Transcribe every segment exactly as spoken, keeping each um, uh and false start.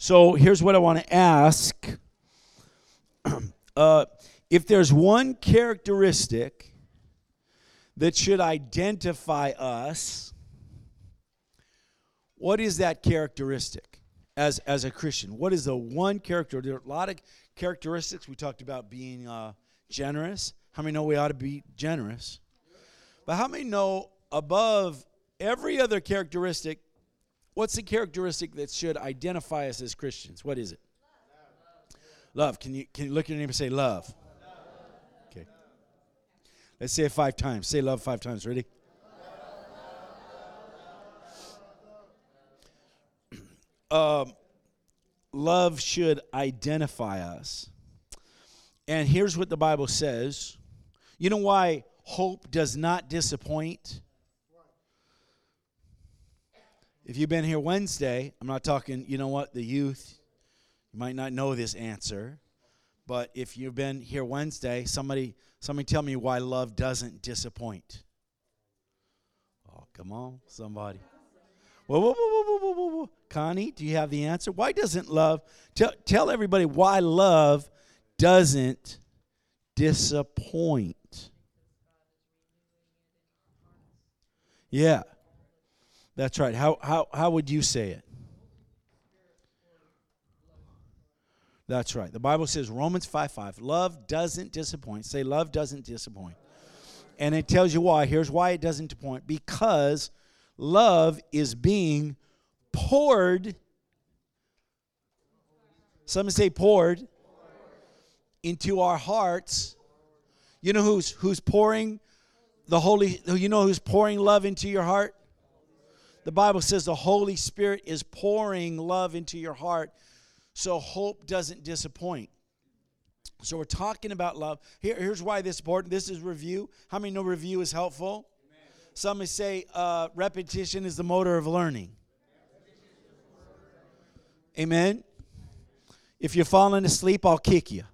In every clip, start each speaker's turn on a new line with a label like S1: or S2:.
S1: So here's what I want to ask. uh, if there's one characteristic that should identify us, what is that characteristic as, as a Christian? What is the one character? There are a lot of characteristics. We talked about being uh, generous. How many know we ought to be generous? But how many know above every other characteristic, what's the characteristic that should identify us as Christians? What is it? Love. Love. Can you can you look at your neighbor and say love? Okay. Let's say it five times. Say love five times. Ready? Um, love should identify us. And here's what the Bible says. You know why hope does not disappoint? If you've been here Wednesday, I'm not talking, you know what, the youth, you might not know this answer. But if you've been here Wednesday, somebody somebody tell me why love doesn't disappoint. Oh, come on, somebody. Whoa, whoa, whoa, whoa, whoa, whoa, whoa. Connie, do you have the answer? Why doesn't love, tell, tell everybody why love doesn't disappoint. Yeah, that's right. How, how, how would you say it? That's right. The Bible says, Romans five five, love doesn't disappoint. Say, love doesn't disappoint. And it tells you why. Here's why it doesn't disappoint. Because love is being poured. Some say poured into our hearts. You know who's who's pouring the Holy, you know who's pouring love into your heart? The Bible says the Holy Spirit is pouring love into your heart. So hope doesn't disappoint. So we're talking about love. Here, here's why this is important. This is review. How many know review is helpful? Amen. Some may say uh, repetition is the motor of learning. Amen. If you're falling asleep, I'll kick you.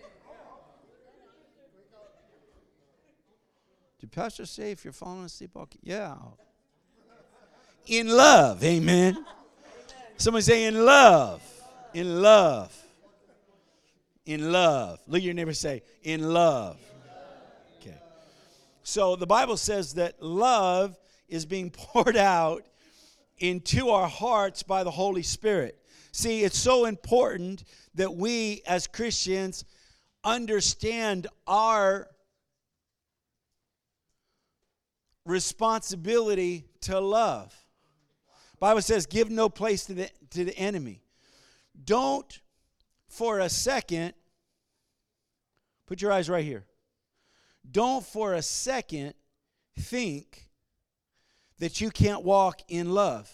S1: Did Pastor say if you're falling asleep, I'll kick you? Yeah. In love. Amen. Somebody say in love. In love. In love. Look at your neighbor and say, in love. Okay. So the Bible says that love is being poured out into our hearts by the Holy Spirit. See, it's so important that we as Christians understand our responsibility to love. The Bible says, give no place to the, to the enemy. Don't for a second, put your eyes right here. Don't for a second think that you can't walk in love.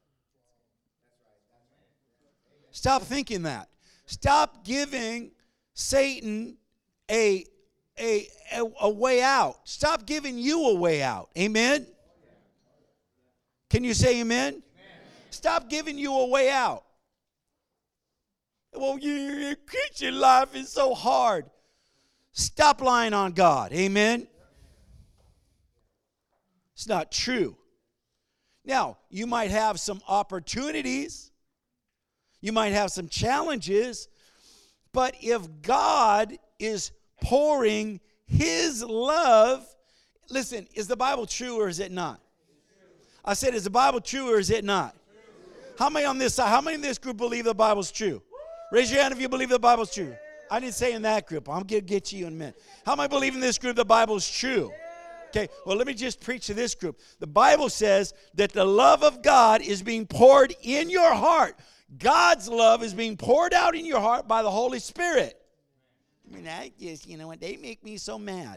S1: Stop thinking that. Stop giving Satan a, a, a, a way out. Stop giving you a way out. Amen? Can you say amen? Amen. Stop giving you a way out. Well, your Christian life is so hard. Stop lying on God. Amen? It's not true. Now, you might have some opportunities. You might have some challenges. But if God is pouring His love, listen, is the Bible true or is it not? I said, is the Bible true or is it not? How many on this side, how many in this group believe the Bible's true? Raise your hand if you believe the Bible's true. I didn't say in that group. I'm going to get you in a minute. How many believe in this group the Bible's true? Okay, well, let me just preach to this group. The Bible says that the love of God is being poured in your heart. God's love is being poured out in your heart by the Holy Spirit. I mean, I just, you know what, they make me so mad.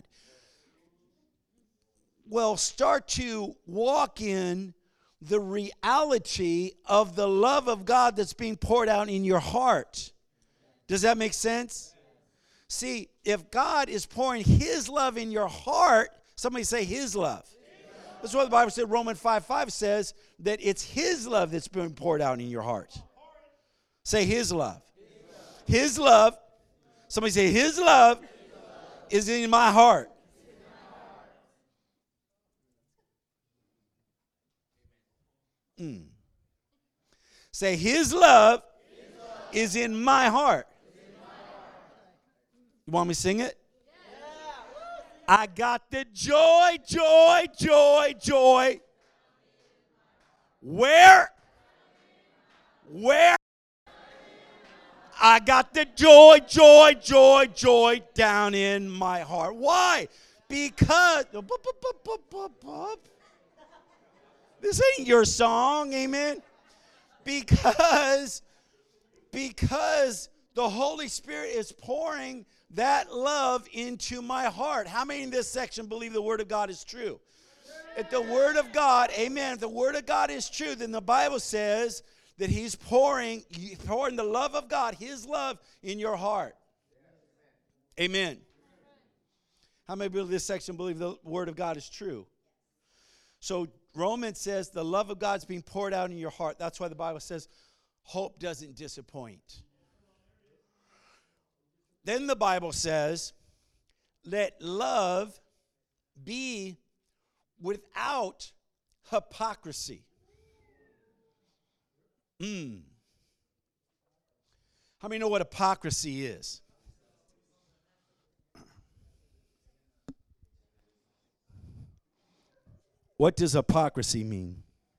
S1: Well, start to walk in the reality of the love of God that's being poured out in your heart. Does that make sense? See, if God is pouring His love in your heart, somebody say His love. That's what the Bible said. Romans five five says that it's His love that's being poured out in your heart. Say His love. His love. Somebody say His love is in my heart. Mm. Say His love is in my heart. You want me to sing it? I got the joy, joy, joy, joy. Where? Where? I got the joy, joy, joy, joy down in my heart. Why? Because this ain't your song, amen? Because, because the Holy Spirit is pouring that love into my heart. How many in this section believe the Word of God is true? If the Word of God, amen, if the Word of God is true, then the Bible says that He's pouring, pouring the love of God, His love, in your heart. Amen. How many believe this section believe the Word of God is true? So Romans says the love of God's being poured out in your heart. That's why the Bible says hope doesn't disappoint. Then the Bible says, let love be without hypocrisy. Mm. How many know what hypocrisy is? What does hypocrisy mean?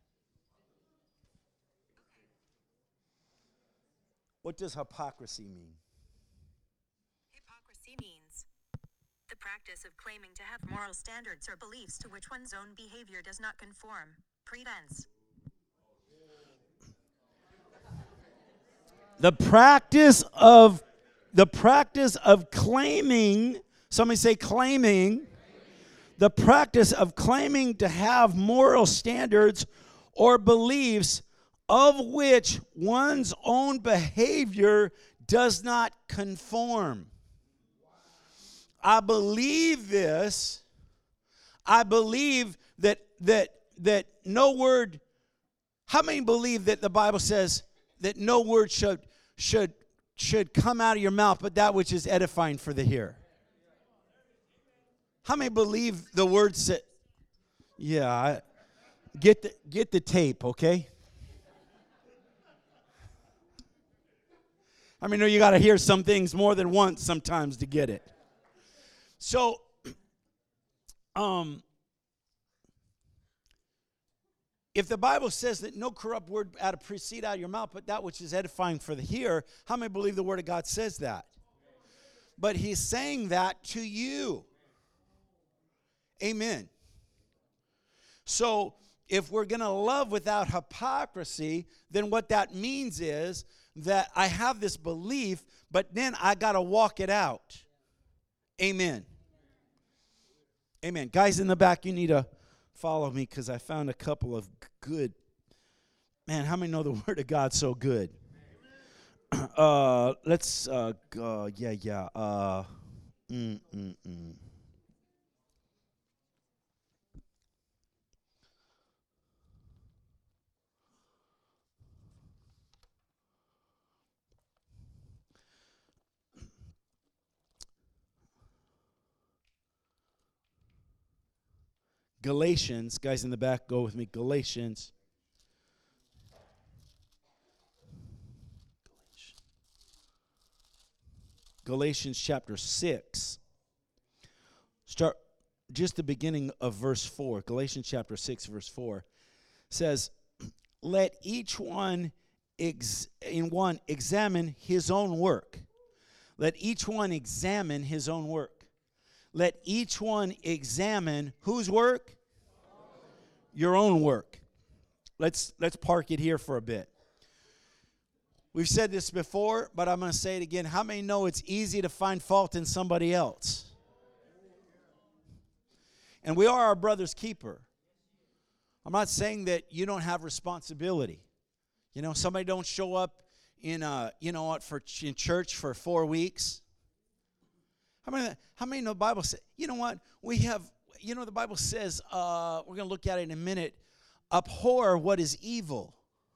S1: What does hypocrisy mean?
S2: Hypocrisy means the practice of claiming to have moral standards or beliefs to which one's own behavior does not conform. Pretense.
S1: The practice of the practice of claiming, somebody say claiming, the practice of claiming to have moral standards or beliefs of which one's own behavior does not conform. I believe this. I believe that that that no word. How many believe that the Bible says that no word should should should come out of your mouth but that which is edifying for the hearer? How many believe the words that? Yeah, I, get the get the tape, okay? I mean, know you got to hear some things more than once sometimes to get it. So, um, if the Bible says that no corrupt word out of proceed out of your mouth, but that which is edifying for the hearer, how many believe the Word of God says that? But He's saying that to you. Amen. So, if we're going to love without hypocrisy, then what that means is that I have this belief, but then I got to walk it out. Amen. Amen. Guys in the back, you need to follow me because I found a couple of good. Man, how many know the Word of God's so good? Uh, let's, uh, uh, yeah, yeah. Uh, mm, mm, mm. Galatians, guys in the back, go with me. Galatians. Galatians chapter six. Start just the beginning of verse four. Galatians chapter six, verse four says, let each one ex- in one examine his own work. Let each one examine his own work. Let each one examine whose work? Your own work. Let's let's park it here for a bit. We've said this before, but I'm going to say it again. How many know it's easy to find fault in somebody else? And we are our brother's keeper. I'm not saying that you don't have responsibility. You know, somebody don't show up in uh, you know what, for in church for four weeks. How many how many know the Bible says, you know what? We have, you know, the Bible says, uh, we're going to look at it in a minute, abhor what is evil.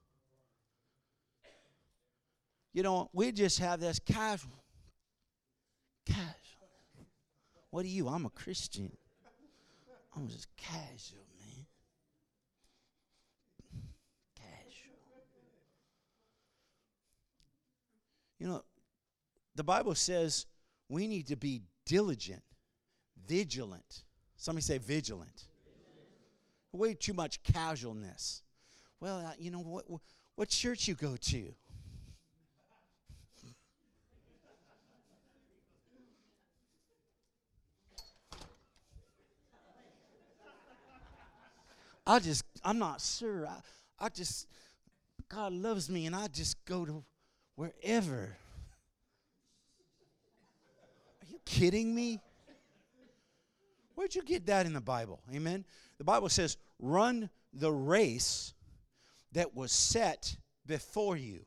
S1: You know, we just have this casual. Casual. What are you? I'm a Christian. I'm just casual, man. Casual. You know, the Bible says we need to be diligent, vigilant. Somebody say vigilant. Way too much casualness. Well, uh, you know, what, what church you go to? I just, I'm not sure. I, I just, God loves me and I just go to wherever. Are you kidding me? Where'd you get that in the Bible? Amen. The Bible says, run the race that was set before you.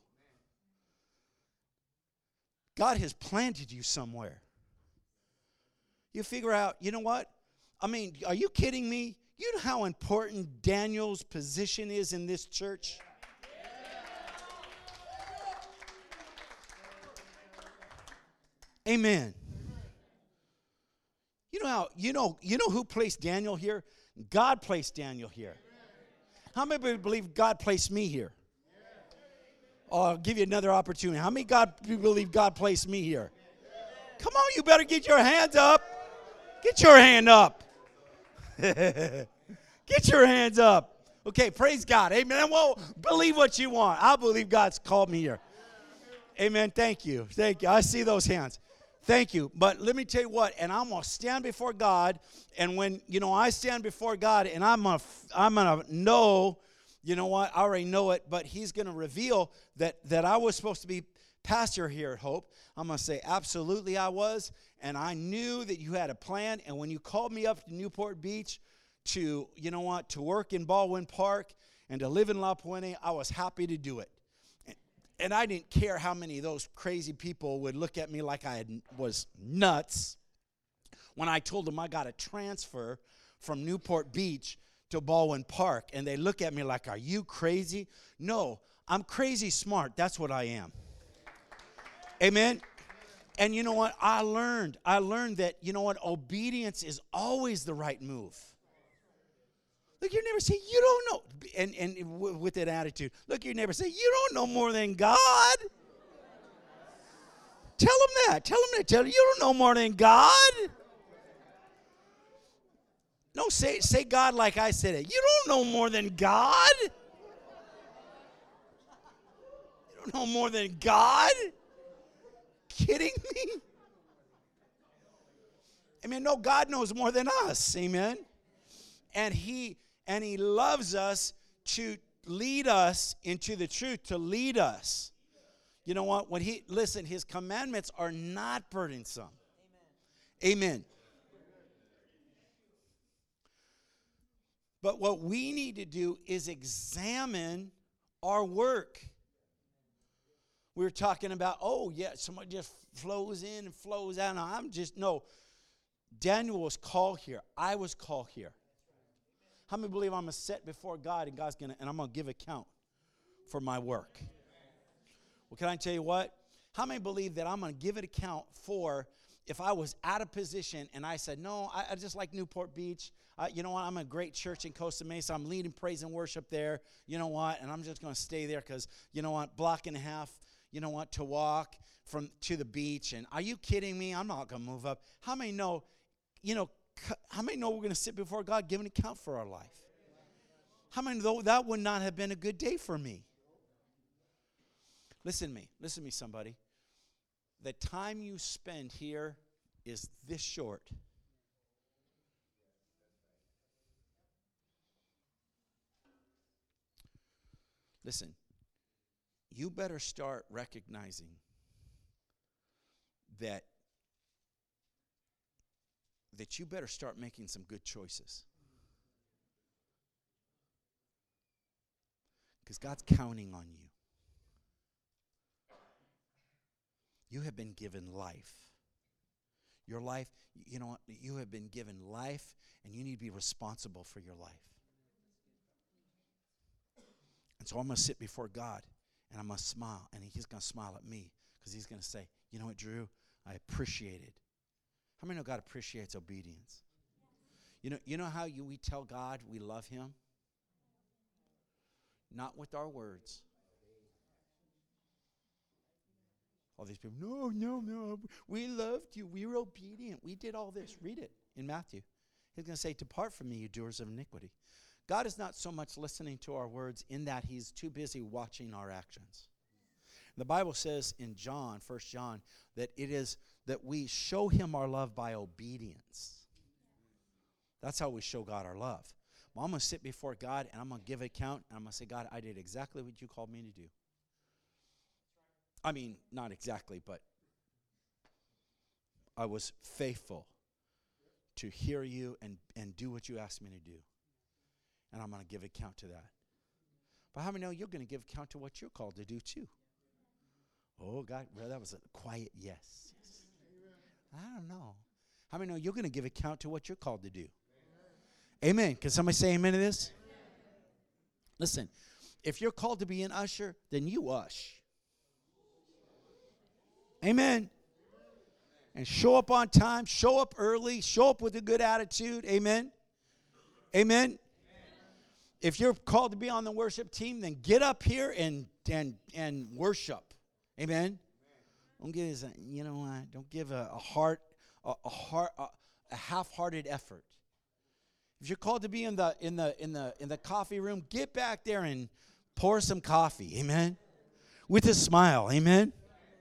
S1: God has planted you somewhere. You figure out, you know what? I mean, are you kidding me? You know how important Daniel's position is in this church? Amen. You know how you know you know who placed Daniel here? God placed Daniel here. How many believe God placed me here? Oh, I'll give you another opportunity. How many God believe God placed me here? Come on, you better get your hands up. Get your hand up. Get your hands up. Okay, praise God. Amen. Well, believe what you want. I believe God's called me here. Amen. Thank you. Thank you. I see those hands. Thank you. But let me tell you what, and I'm going to stand before God, and when, you know, I stand before God, and I'm going to I'm going to know, you know what, I already know it, but he's going to reveal that, that I was supposed to be pastor here at Hope. I'm going to say, absolutely I was, and I knew that you had a plan, and when you called me up to Newport Beach to, you know what, to work in Baldwin Park and to live in La Puente, I was happy to do it. And I didn't care how many of those crazy people would look at me like I had, was nuts when I told them I got a transfer from Newport Beach to Baldwin Park. And they look at me like, are you crazy? No, I'm crazy smart. That's what I am. Amen. And you know what? I learned. I learned that, you know what? Obedience is always the right move. Look, your neighbor say, you don't know. And, and w- with that attitude, look, your neighbor say, you don't know more than God. Tell them that. Tell them that. Tell them, you don't know more than God. No, say, say God like I said it. You don't know more than God. You don't know more than God. Kidding me? I mean, no, God knows more than us. Amen. And he and he loves us to lead us into the truth, to lead us. You know what? When he listen, his commandments are not burdensome. Amen. Amen. But what we need to do is examine our work. We were talking about, oh, yeah, someone just flows in and flows out. No, I'm just, no. Daniel was called here. I was called here. How many believe I'm going to sit before God and God's going to, and I'm going to give account for my work? Well, can I tell you what? How many believe that I'm going to give an account for if I was out of position and I said, no, I, I just like Newport Beach. Uh, you know what? I'm a great church in Costa Mesa. I'm leading praise and worship there. You know what? And I'm just going to stay there because, you know what? Block and a half, you know what? To walk from to the beach. And are you kidding me? I'm not going to move up. How many know, you know, how many know we're going to sit before God, give an account for our life? How many know that would not have been a good day for me? Listen to me. Listen to me, somebody. The time you spend here is this short. Listen, you better start recognizing that that you better start making some good choices. Because God's counting on you. You have been given life. Your life, you know what? You have been given life, and you need to be responsible for your life. And so I'm going to sit before God, and I'm going to smile, and he's going to smile at me because he's going to say, you know what, Drew? I appreciate it. How many know God appreciates obedience? You know, you know how you, we tell God we love him? Not with our words. All these people, no, no, no, we loved you. We were obedient. We did all this. Read it in Matthew. He's going to say, depart from me, you doers of iniquity. God is not so much listening to our words in that he's too busy watching our actions. The Bible says in John, First John, that it is that we show him our love by obedience. That's how we show God our love. Well, I'm going to sit before God, and I'm going to give an account, and I'm going to say, God, I did exactly what you called me to do. I mean, not exactly, but I was faithful to hear you and, and do what you asked me to do. And I'm going to give account to that. But how many know you're going to give account to what you're called to do too? Oh, God, well, that was a quiet yes. yes. I don't know. How many know you're going to give account to what you're called to do? Amen. Amen. Can somebody say amen to this? Amen. Listen, if you're called to be an usher, then you ush. Amen. And show up on time, show up early, show up with a good attitude. Amen. Amen. If you're called to be on the worship team, then get up here and and and worship. Amen. Don't give us a, you know what? Don't give a, a heart a, a heart a, a half-hearted effort. If you're called to be in the in the in the in the coffee room, get back there and pour some coffee. Amen. With a smile. Amen.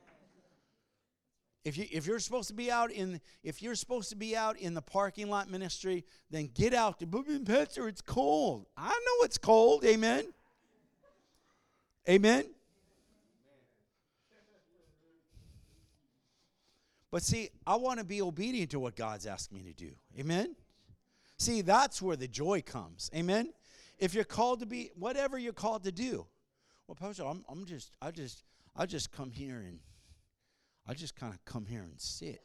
S1: If you if you're supposed to be out in if you're supposed to be out in the parking lot ministry, then get out there. But Pastor, it's cold. I know it's cold. Amen. Amen. But see, I want to be obedient to what God's asked me to do. Amen. See, that's where the joy comes. Amen. If you're called to be whatever you're called to do. Well, Pastor, I'm I'm just I just I just come here and I just kind of come here and sit.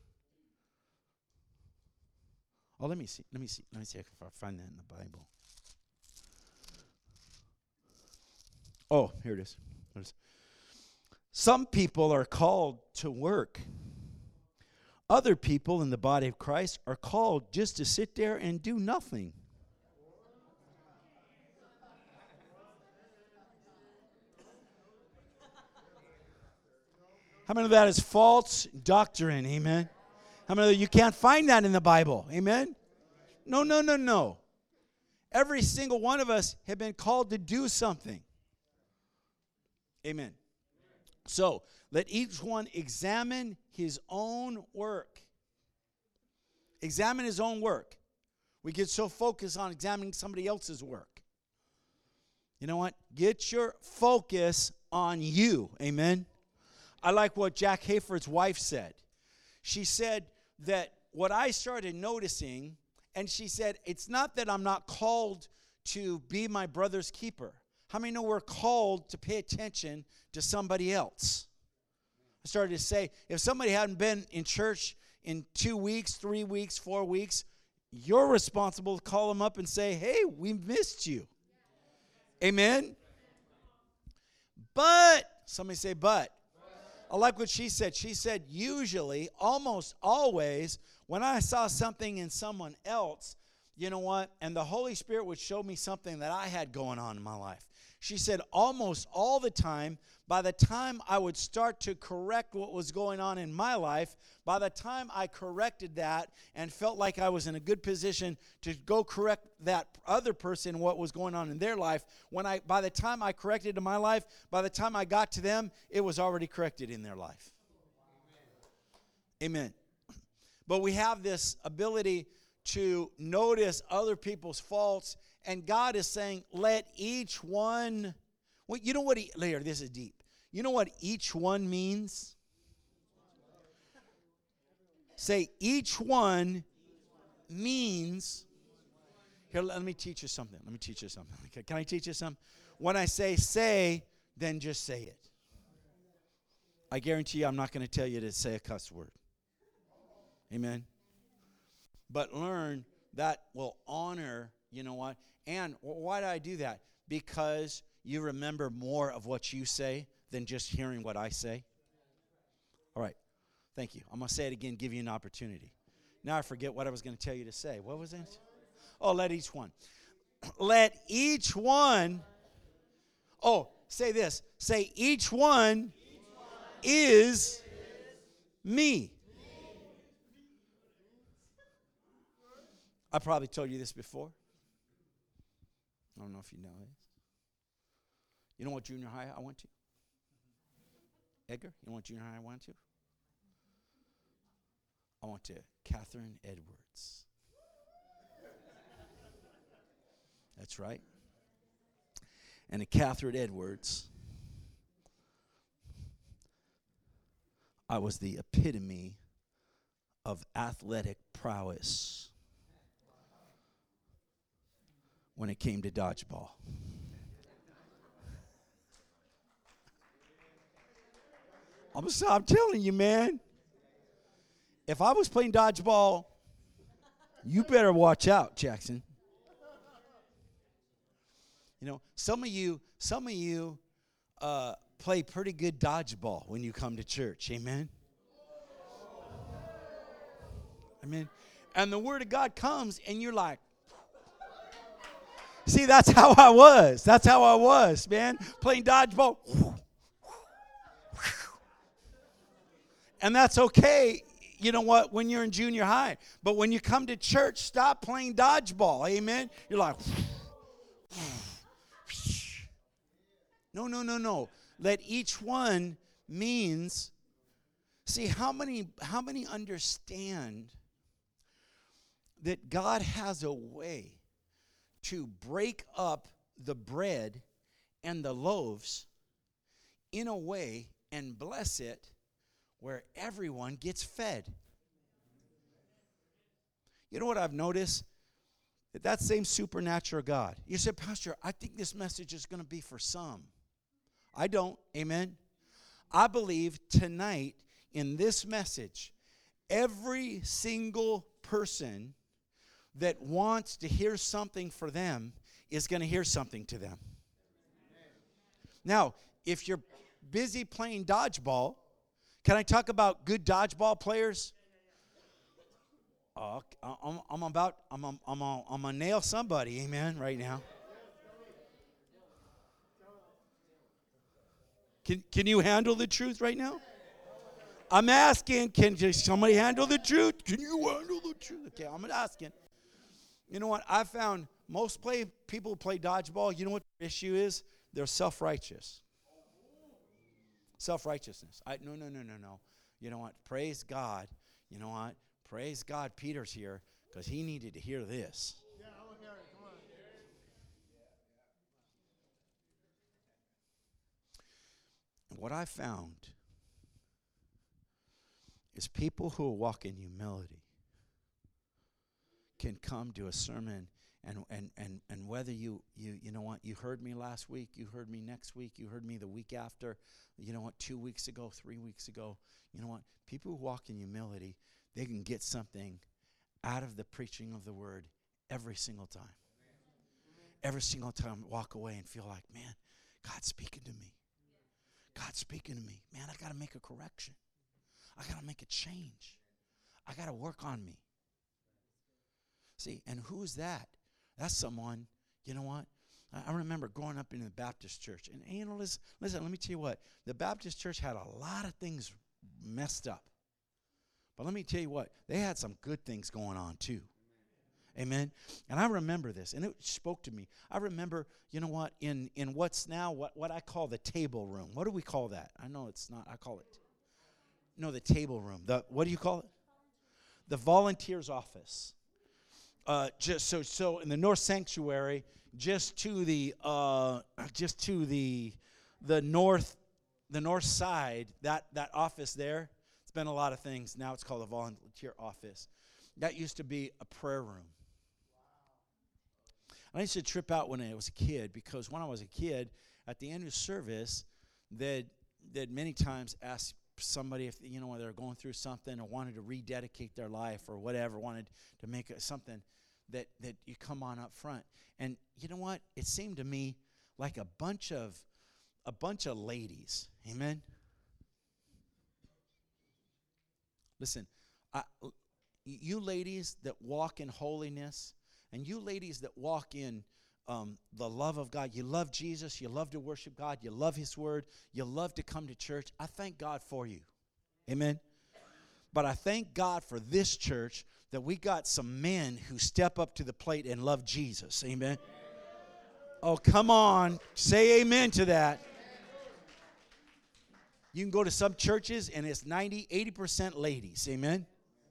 S1: Oh, let me see. Let me see. Let me see if I can find that in the Bible. Oh, here it is. Here it is. Some people are called to work. Other people in the body of Christ are called just to sit there and do nothing. How many of that is false doctrine? Amen. How many of you can't find that in the Bible? Amen. No, no, no, no. Every single one of us have been called to do something. Amen. So let each one examine his own work. Examine his own work. We get so focused on examining somebody else's work. You know what? Get your focus on you. Amen. I like what Jack Hayford's wife said. She said that what I started noticing, and she said, it's not that I'm not called to be my brother's keeper. How many know we're called to pay attention to somebody else? I started to say, if somebody hadn't been in church in two weeks, three weeks, four weeks, you're responsible to call them up and say, hey, we missed you. Amen? But, somebody say but. I like what she said. She said, usually, almost always, when I saw something in someone else, you know what, and the Holy Spirit would show me something that I had going on in my life. She said, almost all the time, by the time I would start to correct what was going on in my life, by the time I corrected that and felt like I was in a good position to go correct that other person what was going on in their life, when I by the time I corrected in my life, by the time I got to them, it was already corrected in their life. Amen. Amen. But we have this ability to notice other people's faults, and God is saying, let each one, well, you know what, he, later, this is deep. You know what each one means? Say, each one means, here, let me teach you something. Let me teach you something. Okay, can I teach you something? When I say say, then just say it. I guarantee you I'm not going to tell you to say a cuss word. Amen? But learn that will honor, you know what? And why do I do that? Because you remember more of what you say than just hearing what I say. All right. Thank you. I'm going to say it again, give you an opportunity. Now I forget what I was going to tell you to say. What was it? Oh, let each one. Let each one. Oh, say this. Say each one is me. I probably told you this before. I don't know if you know this. You know what junior high I went to? Edgar, you know what junior high I went to? I went to Catherine Edwards. That's right. And at Catherine Edwards, I was the epitome of athletic prowess when it came to dodgeball. I'm, I'm telling you, man. If I was playing dodgeball, you better watch out, Jackson. You know, some of you, some of you uh, play pretty good dodgeball when you come to church. Amen. Amen. And the word of God comes, and you're like, see, that's how I was. That's how I was, man. Playing dodgeball. And that's okay, you know what, when you're in junior high. But when you come to church, stop playing dodgeball. Amen. You're like, no, no, no, no. Let each one means, see, how many, how many understand that God has a way to break up the bread and the loaves in a way and bless it where everyone gets fed. You know what I've noticed? That that same supernatural God. You said, Pastor, I think this message is going to be for some. I don't. Amen. I believe tonight in this message, every single person that wants to hear something for them is going to hear something to them. Now, if you're busy playing dodgeball, can I talk about good dodgeball players? Uh, I'm, I'm about, I'm, I'm, I'm, I'm gonna nail somebody, amen, right now. Can, can you handle the truth right now? I'm asking, can somebody handle the truth? Can you handle the truth? Okay, I'm asking. You know what? I found most play people who play dodgeball, you know what the issue is? They're self-righteous. Self-righteousness. I, no, no, no, no, no. You know what? Praise God. You know what? Praise God Peter's here because he needed to hear this. Yeah, I want to hear it. Come on. And what I found is people who walk in humility can come to a sermon and and and and whether you you you know what, you heard me last week, you heard me next week, you heard me the week after, you know what, two weeks ago, three weeks ago, you know what, people who walk in humility, they can get something out of the preaching of the word every single time. Every single time walk away and feel like, man, God's speaking to me. God's speaking to me. Man, I got to make a correction. I got to make a change. I got to work on me. See, and who is that? That's someone, you know what? I, I remember growing up in the Baptist church. And, you know, listen, listen, let me tell you what. The Baptist church had a lot of things messed up. But let me tell you what. They had some good things going on, too. Amen. And I remember this, and it spoke to me. I remember, you know what, in, in what's now what, what I call the table room. What do we call that? I know it's not. I call it, no, the table room. The what do you call it? The volunteer's office. Uh, just so so in the North Sanctuary, just to the uh, just to the the north the north side, that that office there. It's been a lot of things. Now it's called a volunteer office. That used to be a prayer room. I used to trip out when I was a kid because when I was a kid, at the end of service, they'd, they'd many times ask somebody if, you know, they're going through something or wanted to rededicate their life or whatever, wanted to make it something that, that you come on up front. And you know what? It seemed to me like a bunch of a bunch of ladies. Amen? Listen, I, you ladies that walk in holiness, and you ladies that walk in um, the love of God. You love Jesus. You love to worship God. You love His Word. You love to come to church. I thank God for you. Amen. But I thank God for this church that we got some men who step up to the plate and love Jesus. Amen. Oh, come on. Say amen to that. You can go to some churches and it's ninety, eighty percent ladies. Amen.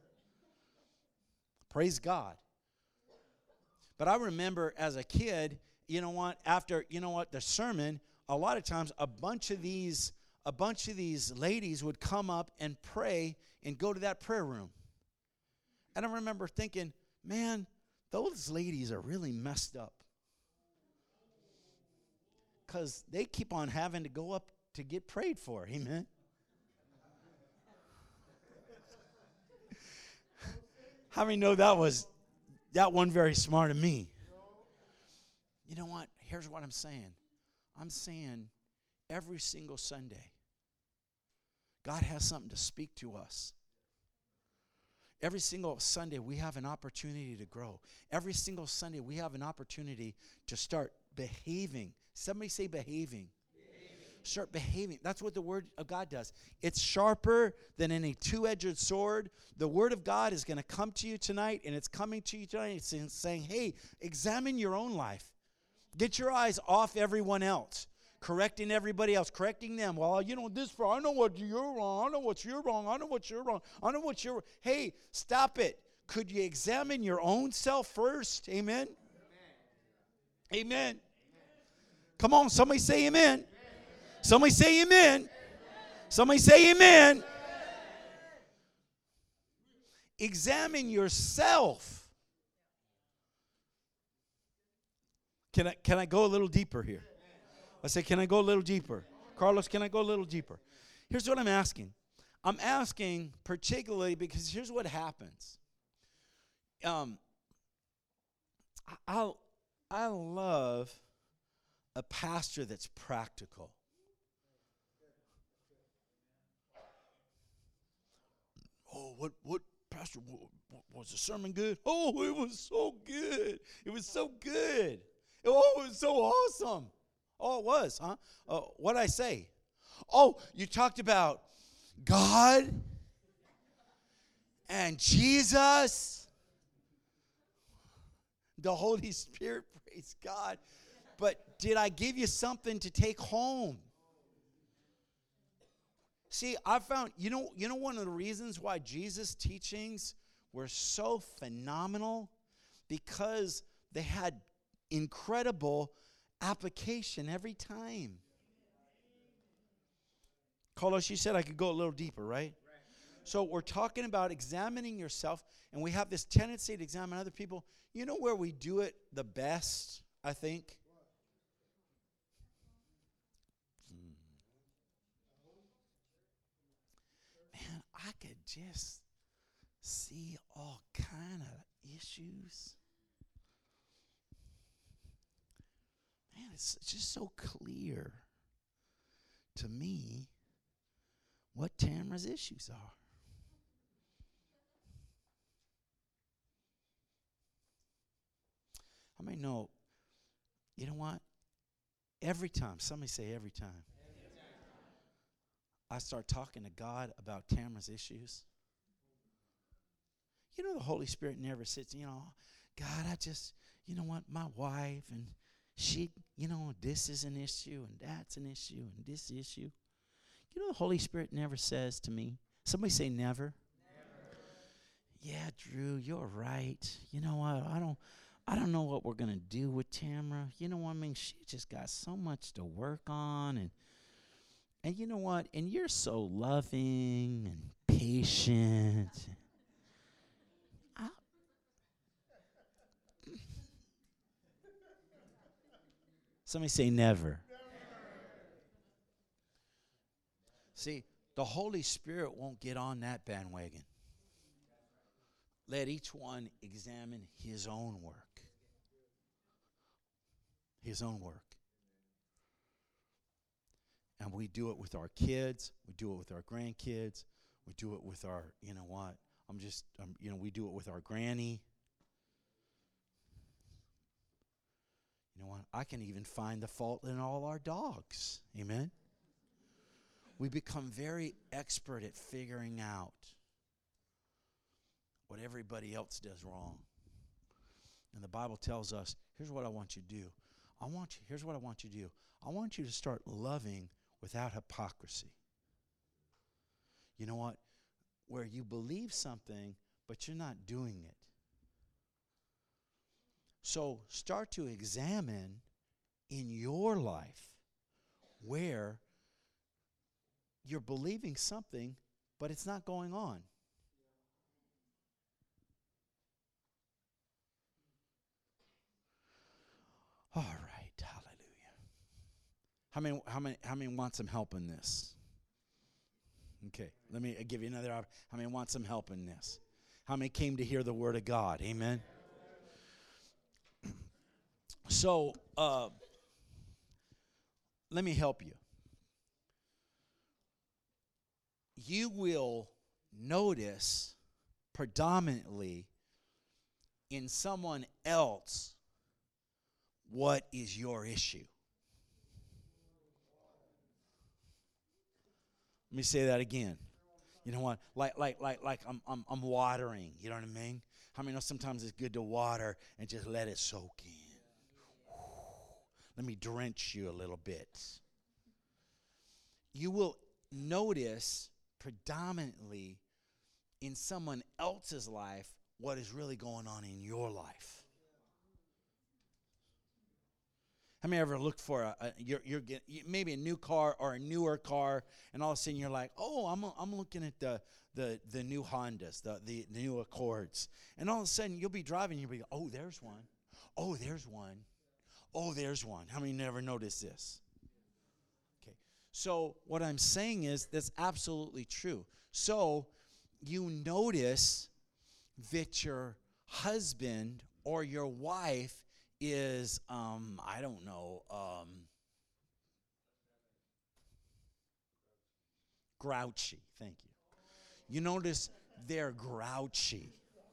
S1: Praise God. But I remember as a kid, you know what, after, you know what, the sermon, a lot of times a bunch of these, a bunch of these ladies would come up and pray and go to that prayer room. And I remember thinking, man, those ladies are really messed up. Because they keep on having to go up to get prayed for. Amen. How many know that was that one very smart of me? You know what? Here's what I'm saying. I'm saying every single Sunday, God has something to speak to us. Every single Sunday, we have an opportunity to grow. Every single Sunday, we have an opportunity to start behaving. Somebody say behaving. Start behaving. That's what the Word of God does. It's sharper than any two-edged sword. The Word of God is going to come to you tonight, and it's coming to you tonight. It's saying, hey, examine your own life. Get your eyes off everyone else. Correcting everybody else. Correcting them. Well, you know, this, I know what you're wrong. I know what you're wrong. I know what you're wrong. I know what you're... Hey, stop it. Could you examine your own self first? Amen? Amen. Amen. Come on, somebody say amen. Somebody say amen. Somebody say amen. Examine yourself. Can I, can I go a little deeper here? I say, can I go a little deeper? Carlos, can I go a little deeper? Here's what I'm asking. I'm asking particularly because here's what happens. Um, I I love a pastor that's practical. Oh, what, what, Pastor, what, what, was the sermon good? Oh, it was so good. It was so good. Oh, it was so awesome. Oh, it was, huh? Uh, what'd I say? Oh, you talked about God and Jesus, the Holy Spirit, praise God. But did I give you something to take home? See, I found, you know, you know one of the reasons why Jesus' teachings were so phenomenal? Because they had incredible application every time. Carlos, you said I could go a little deeper, right? So we're talking about examining yourself, and we have this tendency to examine other people. You know where we do it the best, I think? Man, I could just see all kind of issues. Man, it's just so clear to me what Tamara's issues are. I may know, you know what? Every time, somebody say every time, every time. I start talking to God about Tamara's issues, you know the Holy Spirit never sits, you know, God, I just, you know what, my wife, and she, you know, this is an issue, and that's an issue, and this issue. You know the Holy Spirit never says to me, somebody say never. Never. Yeah, Drew, you're right. You know what, I don't, I don't know what we're going to do with Tamara. You know what I mean? She just got so much to work on. And and you know what? And you're so loving and patient. I, somebody say never. Never. See, the Holy Spirit won't get on that bandwagon. Let each one examine his own work. His own work. And we do it with our kids. We do it with our grandkids. We do it with our, you know what? I'm just, um, you know, we do it with our granny. You know what? I can even find the fault in all our dogs. Amen? We become very expert at figuring out what everybody else does wrong. And the Bible tells us, here's what I want you to do. I want you, here's what I want you to do. I want you to start loving without hypocrisy. You know what? Where you believe something, but you're not doing it. So start to examine in your life where you're believing something, but it's not going on. All right, hallelujah. How many, how many, how many want some help in this? Okay, let me give you another option. How many want some help in this? How many came to hear the word of God? Amen. So, uh, let me help you. You will notice predominantly in someone else what is your issue. Let me say that again. You know what? Like like like like I'm I'm I'm watering, you know what I mean? How many know sometimes it's good to water and just let it soak in? Let me drench you a little bit. You will notice predominantly in someone else's life what is really going on in your life. How many ever looked for a, a you're, you're get, maybe a new car or a newer car, and all of a sudden you're like, oh, I'm I'm looking at the the the new Hondas, the, the the new Accords, and all of a sudden you'll be driving, you'll be, oh, there's one, oh, there's one, oh, there's one. How many never noticed this? Okay, so what I'm saying is that's absolutely true. So you notice that your husband or your wife is, um, I don't know, um, grouchy. Thank you. You notice they're grouchy.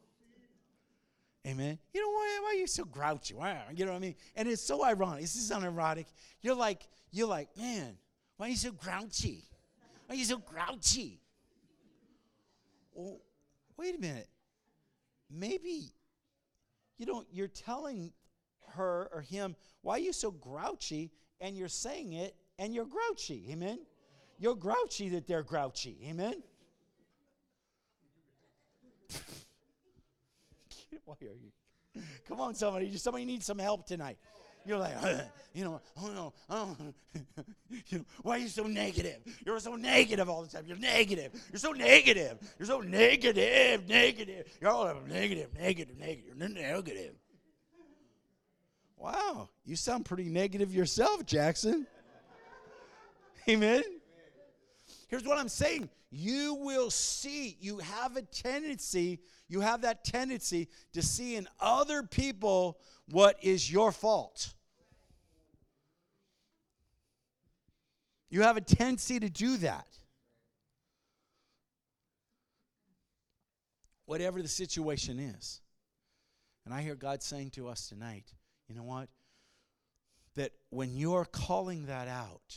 S1: Amen. You know, why, why are you so grouchy? Why, you know what I mean? And it's so ironic. This is unironic. You're like, you're like, man, why are you so grouchy? Why are you so grouchy? Well, wait a minute. Maybe, you know, you're telling her or him, why are you so grouchy? And you're saying it, and you're grouchy. Amen? You're grouchy that they're grouchy. Amen? Why are you? Come on, somebody. Somebody needs some help tonight. You're like, you know, oh no, oh, you know, why are you so negative? You're so negative all the time. You're negative. You're so negative. You're so negative, negative. You're all negative, negative, negative. You're negative. Wow, you sound pretty negative yourself, Jackson. Amen? Here's what I'm saying. You will see, you have a tendency, you have that tendency to see in other people what is your fault. You have a tendency to do that. Whatever the situation is. And I hear God saying to us tonight, you know what? That when you're calling that out,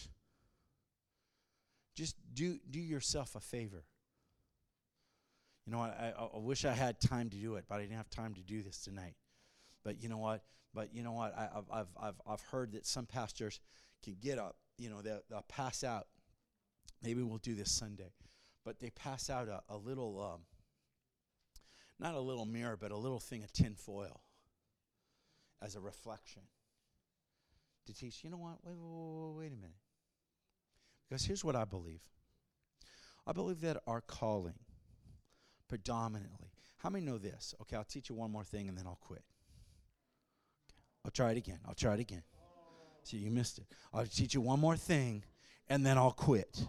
S1: just do do yourself a favor. You know what? I, I wish I had time to do it, but I didn't have time to do this tonight. But you know what? But you know what? I, I've I've I've I've heard that some pastors can get up. You know, they'll, they'll pass out. Maybe we'll do this Sunday, but they pass out a, a little, um, not a little mirror, but a little thing of tin foil as a reflection to teach. You know what? Wait, wait, wait, wait a minute. Because here's what I believe. I believe that our calling, predominantly, how many know this? Okay, I'll teach you one more thing and then I'll quit. Okay, I'll try it again. I'll try it again. See, you missed it. I'll teach you one more thing and then I'll quit.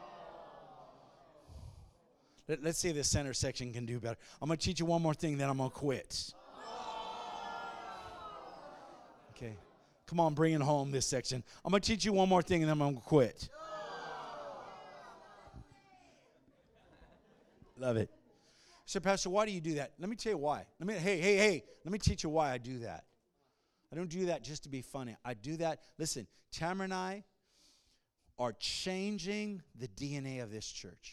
S1: Let, let's see if the center section can do better. I'm going to teach you one more thing, then I'm going to quit. Okay. Come on, bring it home, this section. I'm going to teach you one more thing and then I'm going to quit. Love it. So, Pastor, why do you do that? Let me tell you why. Let me, hey, hey, hey, let me teach you why I do that. I don't do that just to be funny. I do that. Listen, Tamara and I are changing the D N A of this church.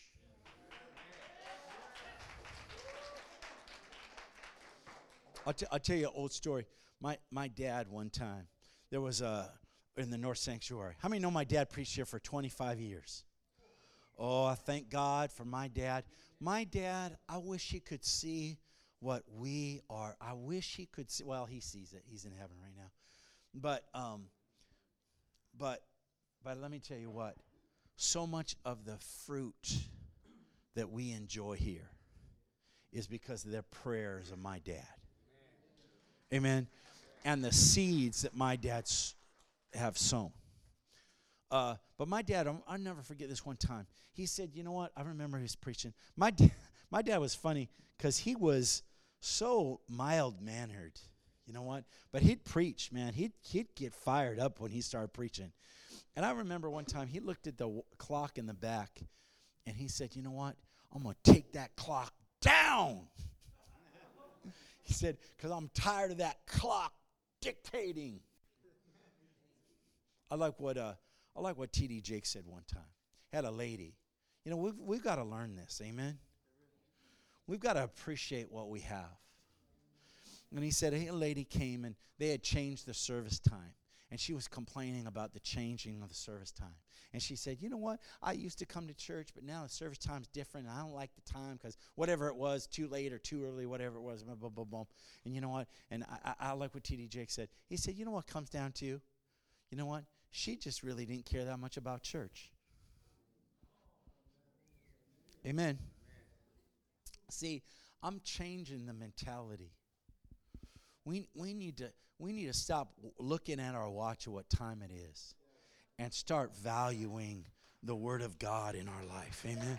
S1: I'll, t- I'll tell you an old story. My my dad one time, there was a, in the North Sanctuary. How many know my dad preached here for twenty-five years? Oh, I thank God for my dad. My dad, I wish he could see what we are. I wish he could see. Well, he sees it. He's in heaven right now. But, um, but, but let me tell you what. So much of the fruit that we enjoy here is because of their prayers of my dad. Amen. And the seeds that my dads have sown. Uh, but my dad, I'll, I'll never forget this one time. He said, you know what? I remember he was preaching. My, da- my dad was funny because he was so mild-mannered. You know what? But he'd preach, man. He'd, he'd get fired up when he started preaching. And I remember one time he looked at the w- clock in the back, and he said, you know what? I'm going to take that clock down. He said, because I'm tired of that clock dictating. I like what uh, I like what T D Jake said one time. Had a lady. You know, we've, we've got to learn this, amen? We've got to appreciate what we have. And he said a lady came, and they had changed the service time. And she was complaining about the changing of the service time. And she said, you know what? I used to come to church, but now the service time's different. And I don't like the time because whatever it was, too late or too early, whatever it was, boom, boom, boom, boom. And you know what? And I, I, I like what T D Jake said. He said, you know what comes down to? You know what? She just really didn't care that much about church. Amen. See, I'm changing the mentality. We we need to we need to stop looking at our watch at what time it is and start valuing the Word of God in our life. Amen.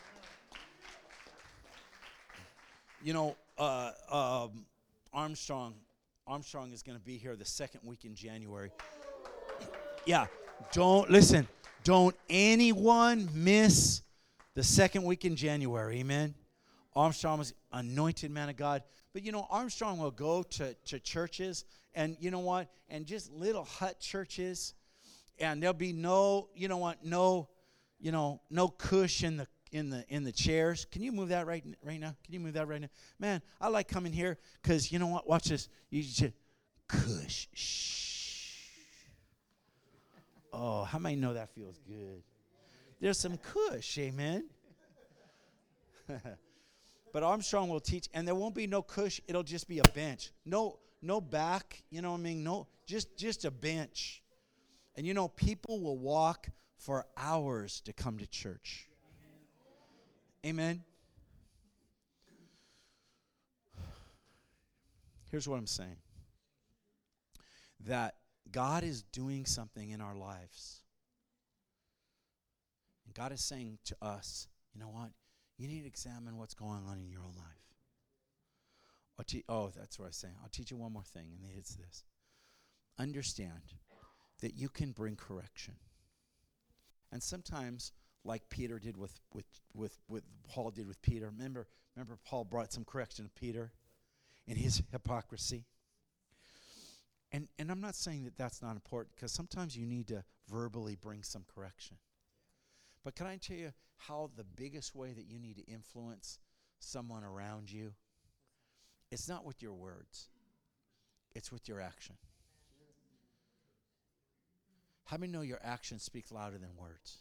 S1: You know, uh, um, Armstrong Armstrong is going to be here the second week in January. Yeah, don't listen. Don't anyone miss the second week in January. Amen. Armstrong was anointed man of God. But, you know, Armstrong will go to, to churches, and you know what? And just little hut churches, and there'll be no, you know what, no, you know, no cush in the in the in the chairs. Can you move that right right now? Can you move that right now? Man, I like coming here because you know what? Watch this. You just cush. Shh. Oh, how many know that feels good? There's some cush, amen. But Armstrong will teach, and there won't be no cush. It'll just be a bench. No, no back. You know what I mean? No, just just a bench. And you know, people will walk for hours to come to church. Amen. Here's what I'm saying. That God is doing something in our lives. And God is saying to us, you know what? You need to examine what's going on in your own life. I'll te- oh, that's what I was saying. I'll teach you one more thing, and it's this. Understand that you can bring correction. And sometimes, like Peter did with, with, with, with Paul did with Peter. Remember, remember Paul brought some correction to Peter in his hypocrisy. And, and I'm not saying that that's not important, because sometimes you need to verbally bring some correction. But can I tell you how the biggest way that you need to influence someone around you? It's not with your words. It's with your action. How many know your actions speak louder than words?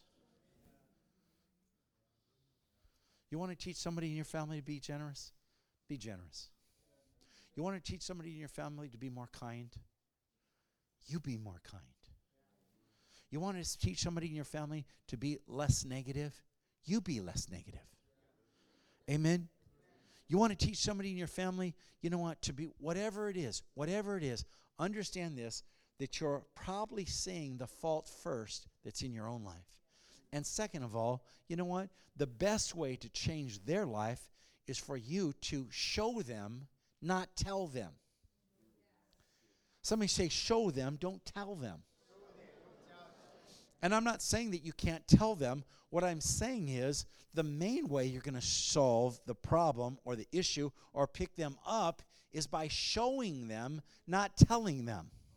S1: You want to teach somebody in your family to be generous? Be generous. You want to teach somebody in your family to be more kind? You be more kind. You want to teach somebody in your family to be less negative? You be less negative. Amen? You want to teach somebody in your family, you know what, to be whatever it is, whatever it is, understand this, that you're probably seeing the fault first that's in your own life. And second of all, you know what? The best way to change their life is for you to show them, not tell them. Somebody say, show them, don't tell them. And I'm not saying that you can't tell them. What I'm saying is the main way you're going to solve the problem or the issue or pick them up is by showing them, not telling them.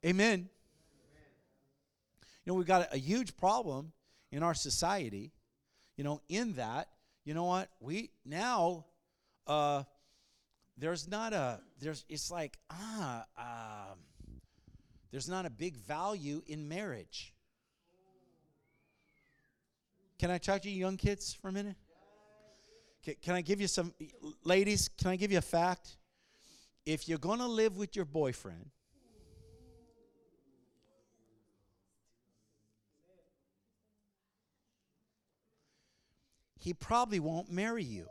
S1: Amen. You know, we've got a, a huge problem in our society, you know, in that, you know what, we now, uh, there's not a, there's, it's like, ah, um, there's not a big value in marriage. Can I talk to you young kids for a minute? Can, can I give you some, ladies, can I give you a fact? If you're going to live with your boyfriend, he probably won't marry you.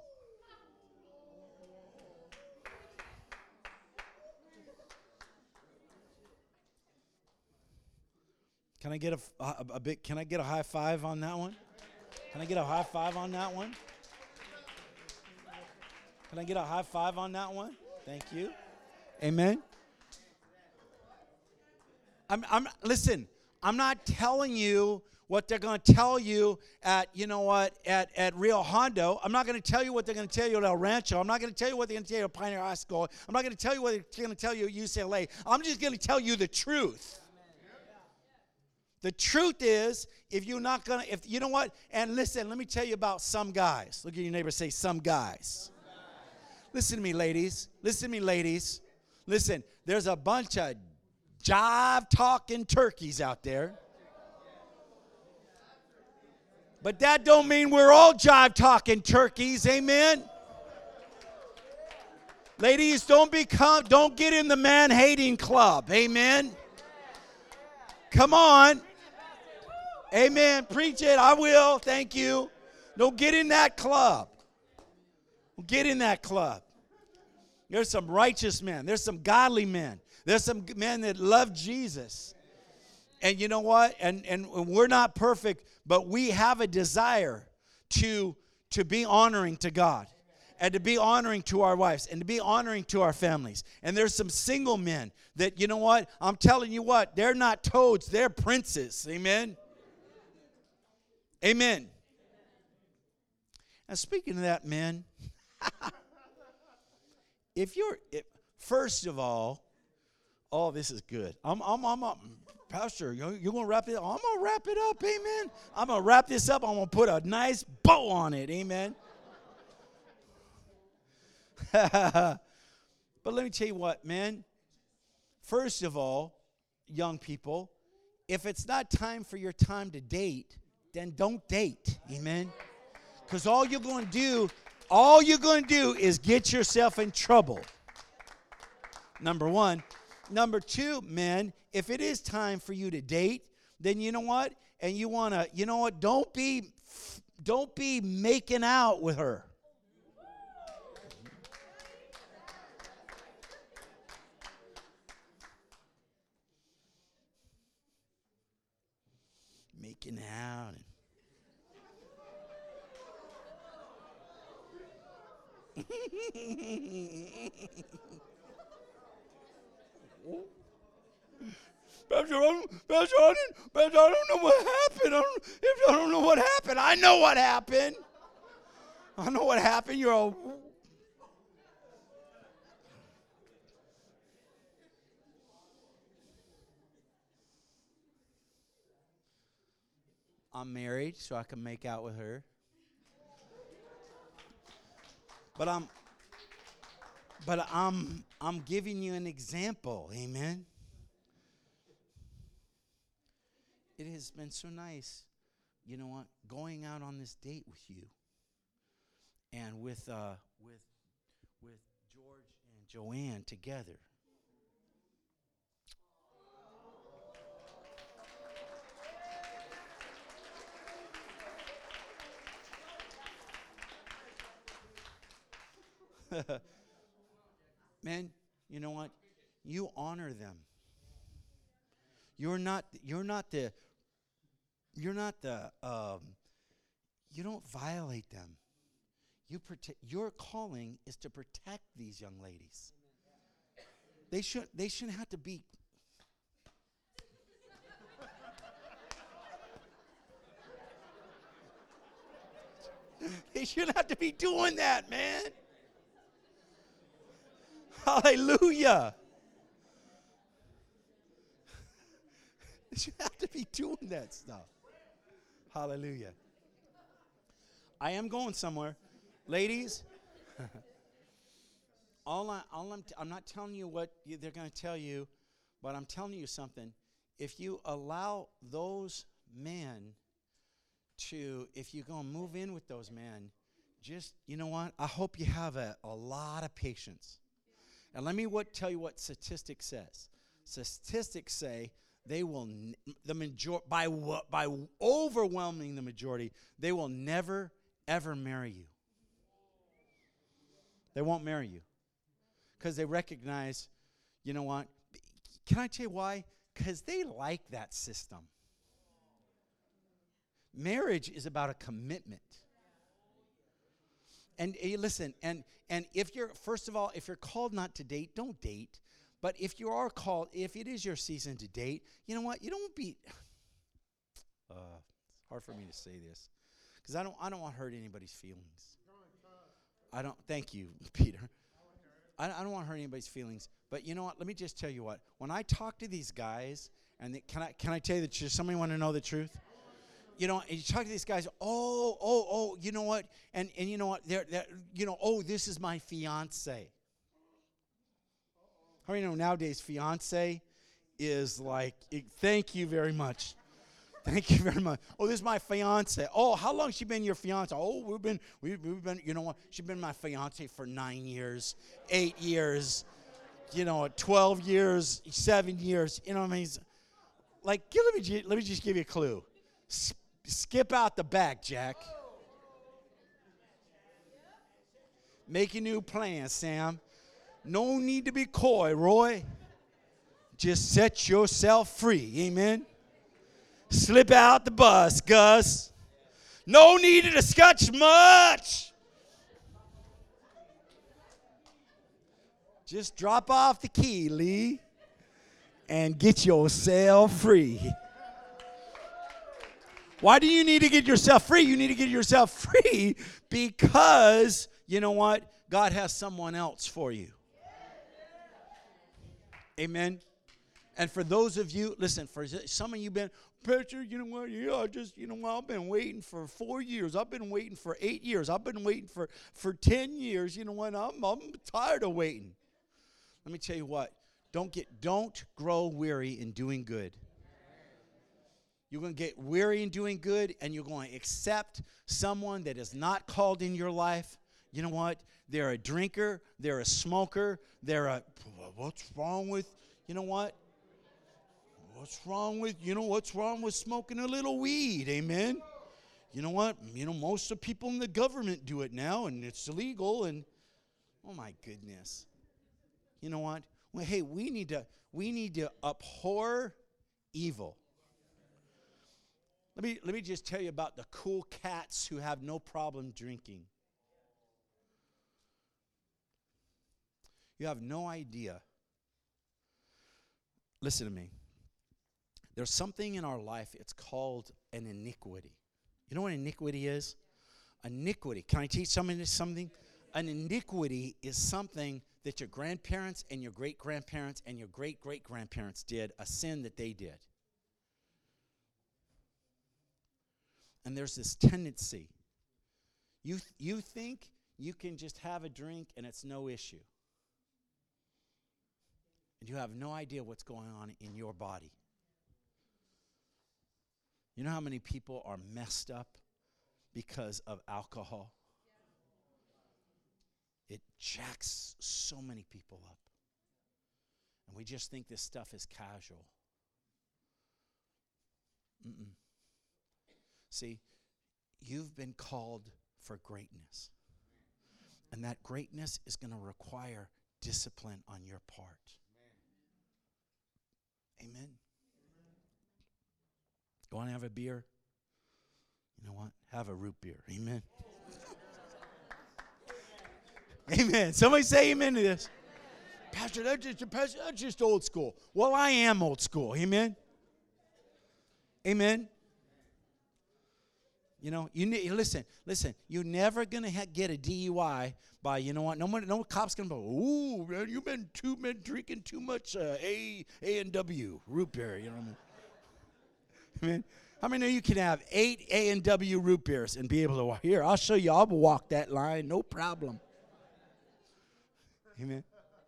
S1: Can I get a, a, a bit? Can I get a high five on that one? Can I get a high five on that one? Can I get a high five on that one? Thank you. Amen. I'm. I'm. Listen. I'm not telling you what they're going to tell you at, you know what, at, at Rio Hondo. I'm not going to tell you what they're going to tell you at El Rancho. I'm not going to tell you what they're going to tell you at Pioneer High School. I'm not going to tell you what they're going to tell you at U C L A. I'm just going to tell you the truth. The truth is, if you're not going to, if you know what, and listen, let me tell you about some guys. Look at your neighbor, say, some guys. Listen to me, ladies. Listen to me, ladies. Listen, there's a bunch of jive-talking turkeys out there. But that don't mean we're all jive-talking turkeys, amen? Ladies, don't become, don't get in the man-hating club, amen? Come on. Amen. Preach it. I will. Thank you. Don't get in that club. Don't get in that club. There's some righteous men. There's some godly men. There's some men that love Jesus. And you know what? And, and we're not perfect, but we have a desire to, to be honoring to God. And to be honoring to our wives. And to be honoring to our families. And there's some single men that, you know what? I'm telling you what. They're not toads. They're princes. Amen. Amen. And speaking of that, men, if you're, if, first of all, oh, this is good. I'm, I'm, I'm, I'm Pastor, you're, you're going to wrap it up? I'm going to wrap it up, amen. I'm going to wrap this up. I'm going to put a nice bow on it, amen. But let me tell you what, man. First of all, young people, if it's not time for your time to date, then don't date, amen? Because all you're going to do, all you're going to do is get yourself in trouble. Number one. Number two, men, if it is time for you to date, then you know what? And you want to, you know what? Don't be, don't be making out with her. Making out. And Pastor, I don't, Pastor, I didn't, Pastor, I don't know what happened. I don't, if I don't know what happened, I know what happened. I know what happened. You're all. I'm married, so I can make out with her. But I'm, but I'm, I'm giving you an example. Amen. It has been so nice, you know what, going out on this date with you, and with uh, with with George and Joanne together. Man, you know what? You honor them. You're not. You're not the. You're not the. Um, you don't violate them. You protect. Your calling is to protect these young ladies. They should. They shouldn't have to be. They shouldn't have to be doing that, man. Hallelujah. You have to be doing that stuff. Hallelujah. I am going somewhere. Ladies, all, I, all I'm, t- I'm not telling you what you, they're going to tell you, but I'm telling you something. If you allow those men to, if you're going to move in with those men, just, you know what? I hope you have a, a lot of patience. And let me what tell you what statistics says. Statistics say they will, n- the major by by overwhelming the majority, they will never, ever marry you. They won't marry you. Because they recognize, you know what? Can I tell you why? Because they like that system. Marriage is about a commitment. And uh, listen, and and if you're, first of all, if you're called not to date, don't date. But if you are called, if it is your season to date, you know what? You don't be, uh, it's hard for me to say this. Because I don't, I don't want to hurt anybody's feelings. I don't, thank you, Peter. I, I don't want to hurt anybody's feelings. But you know what? Let me just tell you what. When I talk to these guys, and they, can I can I tell you the truth? Somebody want to know the truth? You know, and you talk to these guys, oh, oh, oh, you know what? And and you know what? They're, they're you know, oh, this is my fiance. How many know nowadays fiance is like, thank you very much. Thank you very much. Oh, this is my fiance. Oh, how long has she been your fiance? Oh, we've been, we've, we've been, you know what? She's been my fiance for nine years, eight years, you know, twelve years, seven years. You know what I mean? Like, let me, let me just give you a clue. S- skip out the back, Jack. Make a new plan, Sam. No need to be coy, Roy. Just set yourself free. Amen. Slip out the bus, Gus. No need to discuss much. Just drop off the key, Lee, and get yourself free. Why do you need to get yourself free? You need to get yourself free because, you know what? God has someone else for you. Amen. And for those of you, listen, for some of you been, Pastor, you know what? Yeah, I just, you know what? I've been waiting for four years. I've been waiting for eight years. I've been waiting for, for ten years. You know what? I'm, I'm tired of waiting. Let me tell you what. Don't get, don't grow weary in doing good. You're going to get weary in doing good, and you're going to accept someone that is not called in your life. You know what? They're a drinker. They're a smoker. They're a, what's wrong with, you know what? What's wrong with, you know, what's wrong with smoking a little weed? Amen? You know what? You know, most of the people in the government do it now, and it's illegal, and, oh, my goodness. You know what? Well, hey, we need to, we need to abhor evil. Let me, let me just tell you about the cool cats who have no problem drinking. You have no idea. Listen to me. There's something in our life, it's called an iniquity. You know what iniquity is? Iniquity. Can I teach somebody something? An iniquity is something that your grandparents and your great-grandparents and your great-great-grandparents did, a sin that they did. And there's this tendency. You, th- you think you can just have a drink and it's no issue. And you have no idea what's going on in your body. You know how many people are messed up because of alcohol? It jacks so many people up. And we just think this stuff is casual. Mm-mm. See, you've been called for greatness. And that greatness is going to require discipline on your part. Amen. You want to have a beer? You know what? Have a root beer. Amen. Amen. Somebody say amen to this. Pastor, that's just, Pastor, that's just old school. Well, I am old school. Amen. Amen. You know, you need, listen, listen, you're never going to ha- get a D U I by, you know what, no one, no cop's going to go, ooh, man, you've been, too, been drinking too much uh, A, A and W, root beer, you know what I mean? Amen. How many know you can have eight A and W root beers and be able to walk? Here, I'll show you. I'll walk that line, no problem. Amen.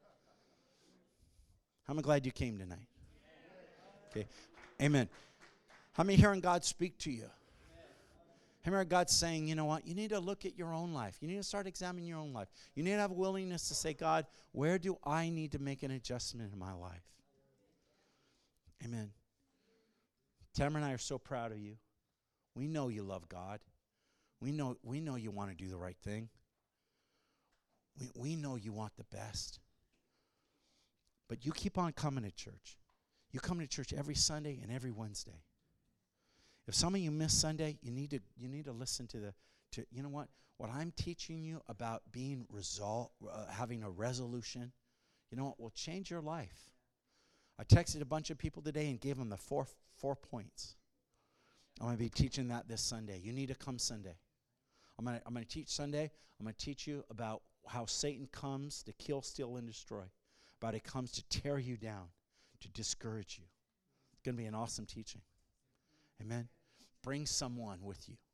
S1: I'm glad you came tonight. Okay. Amen. How many hearing God speak to you? How many God saying, you know what? You need to look at your own life. You need to start examining your own life. You need to have a willingness to say, God, where do I need to make an adjustment in my life? Amen. Tamara and I are so proud of you. We know you love God. We know, we know you want to do the right thing. We, we know you want the best. But you keep on coming to church. You come to church every Sunday and every Wednesday. If some of you miss Sunday, you need to you need to listen to the to you know what what I'm teaching you about being resolve, uh, having a resolution. You know what will change your life. I texted a bunch of people today and gave them the four four points. I'm going to be teaching that this Sunday. You need to come Sunday. I'm going to I'm going to teach Sunday. I'm going to teach you about how Satan comes to kill, steal, and destroy. But it comes to tear you down, to discourage you. It's going to be an awesome teaching. Amen. Bring someone with you.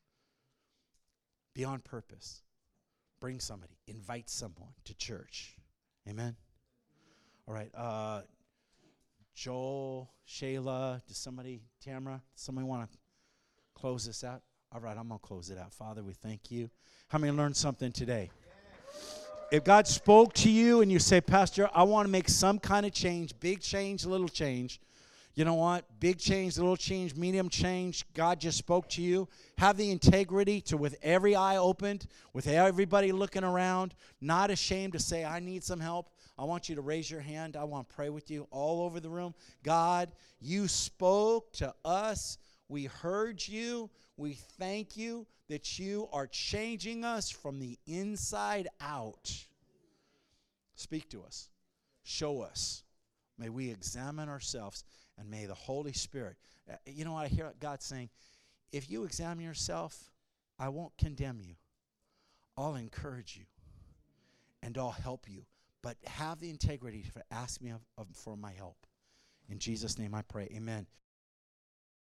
S1: Be on purpose. Bring somebody. Invite someone to church. Amen. All right. Uh, Joel, Shayla, does somebody, Tamara, somebody want to close this out? All right, I'm going to close it out. Father, we thank you. How many learned something today? If God spoke to you and you say, Pastor, I want to make some kind of change, big change, little change. You know what? Big change, little change, medium change. God just spoke to you. Have the integrity to, with every eye opened, with everybody looking around, not ashamed to say, I need some help. I want you to raise your hand. I want to pray with you all over the room. God, you spoke to us. We heard you. We thank you that you are changing us from the inside out. Speak to us. Show us. May we examine ourselves, and may the Holy Spirit, uh, you know what I hear God saying? If you examine yourself, I won't condemn you. I'll encourage you, and I'll help you. But have the integrity to ask me of, of, for my help. In Jesus' name I pray. Amen.